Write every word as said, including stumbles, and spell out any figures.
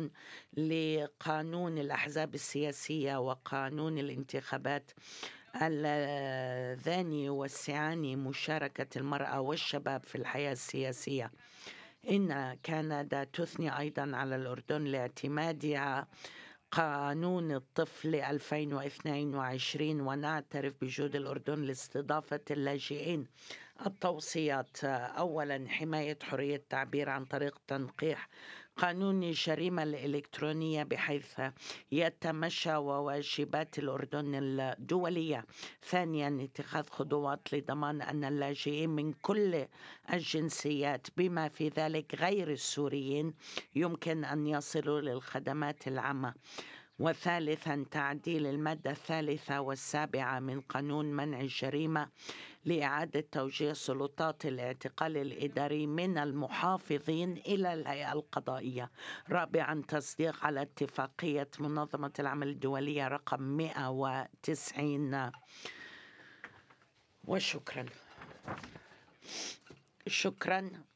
وفقا لقانون الأحزاب السياسية وقانون الانتخابات اللذان يوسعان مشاركة المرأة والشباب في الحياة السياسية. إن كندا تثني أيضا على الأردن لاعتمادها قانون الطفل ألفين واثنين وعشرين، ونعترف بجهود الأردن لاستضافة اللاجئين. التوصيات: أولا، حماية حرية التعبير عن طريق تنقيح قانون الجريمة الإلكترونية بحيث يتمشى وواجبات الأردن الدولية. ثانيا، اتخاذ خطوات لضمان أن اللاجئين من كل الجنسيات بما في ذلك غير السوريين يمكن أن يصلوا للخدمات العامة. وثالثا، تعديل المادة الثالثة والسابعة من قانون منع الجريمة لإعادة توجيه سلطات الاعتقال الإداري من المحافظين إلى الهيئة القضائية. رابعا، تصديق على اتفاقية منظمة العمل الدولية رقم مئة وتسعين. وشكرا. شكرا.